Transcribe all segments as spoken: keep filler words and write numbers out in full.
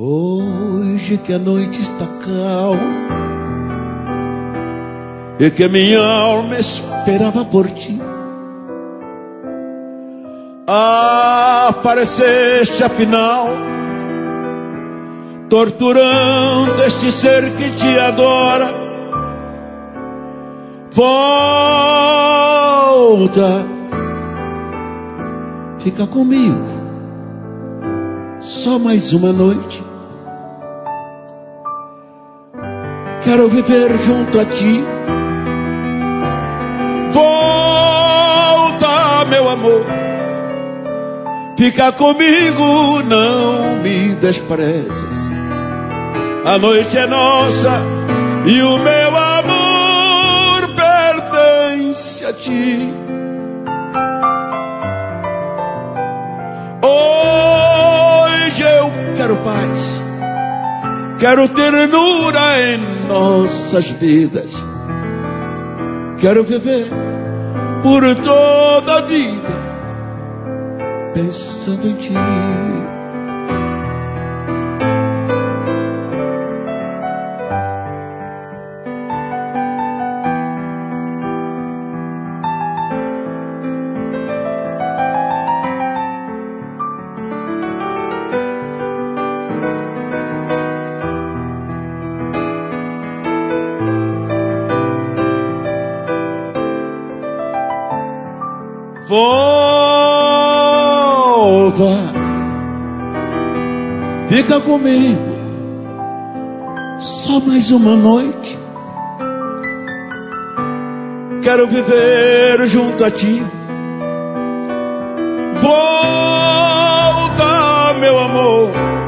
Hoje que a noite está calma e que minha alma esperava por ti, apareceste afinal, torturando este ser que te adora. Volta, fica comigo, só mais uma noite. Quero viver junto a ti. Volta, meu amor, fica comigo, não me desprezes. A noite é nossa e o meu amor pertence a ti. Hoje eu quero paz, quero ternura em nossas vidas. Quero viver por toda a vida pensando em ti. Volta, fica comigo, só mais uma noite. Quero viver junto a ti. Volta, meu amor,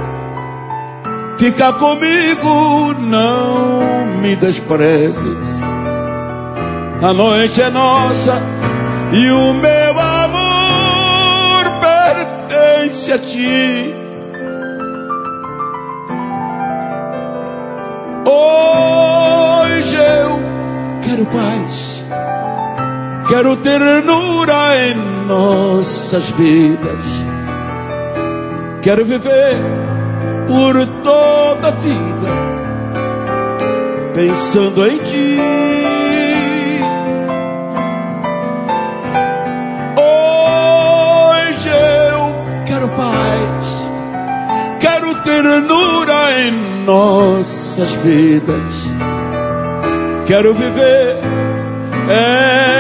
fica comigo, não me desprezes. A noite é nossa e o meu amor pertence a ti. Hoje eu quero paz, quero ternura em nossas vidas. Quero viver por toda a vida pensando em ti. Paz, quero ternura em nossas vidas. Quero viver é